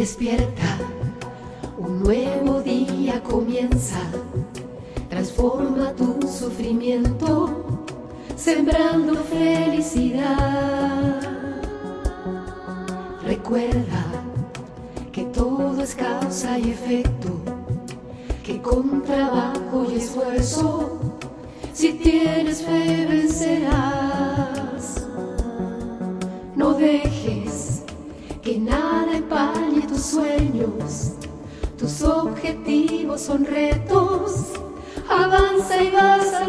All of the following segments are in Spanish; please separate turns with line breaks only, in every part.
Despierta, un nuevo día comienza. Transforma tu sufrimiento, sembrando felicidad. Recuerda que todo es causa y efecto, que con trabajo y esfuerzo, si tienes fe vencerás. No dejes que nada empañe tus sueños, tus objetivos son retos, avanza y vas a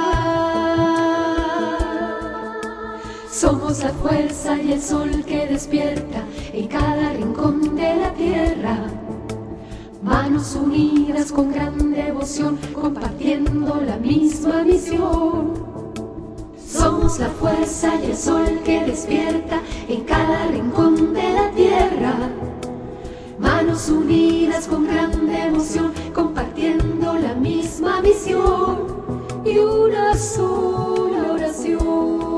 triunfar. Somos la fuerza y el sol que despierta en cada rincón de la tierra. Manos unidas con gran devoción, compartiendo la misma misión. Somos la fuerza y el sol que despierta en cada rincón de la tierra. Manos unidas con gran devoción, compartiendo la misma misión y una sola oración.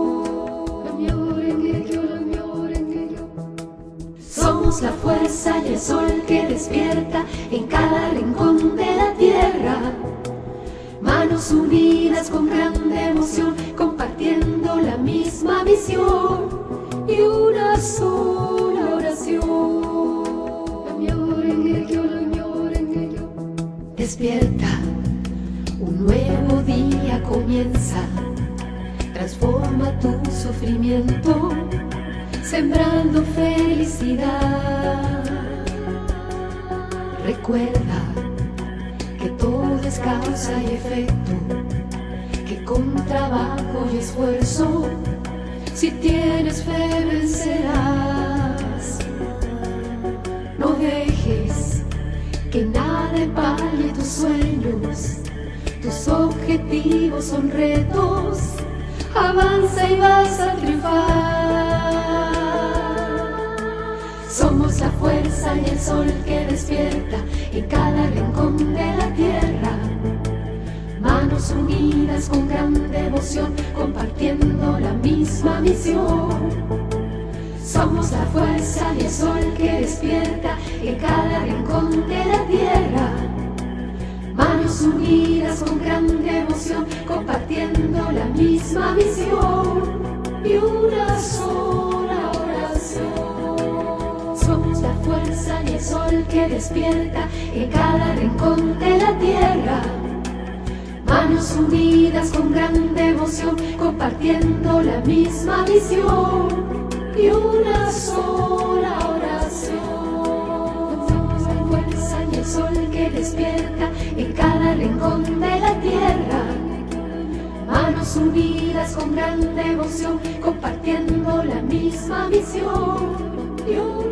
Somos la fuerza y el sol que despierta en cada rincón de la tierra. Manos unidas con gran devoción, compartiendo la misma misión y una sola oración. Despierta, un nuevo día comienza. Transforma tu sufrimiento, sembrando felicidad. Recuerda que todo es causa y efecto, que con trabajo y esfuerzo, si tienes fe vencerás. No dejes que nada empañe tus sueños, tus objetivos son retos, avanza y vas a triunfar. Somos la fuerza y el sol que despierta en cada rincón de la tierra. Manos unidas con gran devoción, compartiendo la misma misión. Somos la fuerza y el sol que despierta en cada rincón de la tierra. Manos unidas con gran devoción, compartiendo la misma misión y una sola oración. Somos la fuerza y el sol que despierta en cada rincón de la tierra. Manos unidas con gran devoción, compartiendo la misma misión y una sola oración. Somos la fuerza y el sol que despierta en cada rincón de la tierra. Manos unidas con gran devoción, compartiendo la misma misión y una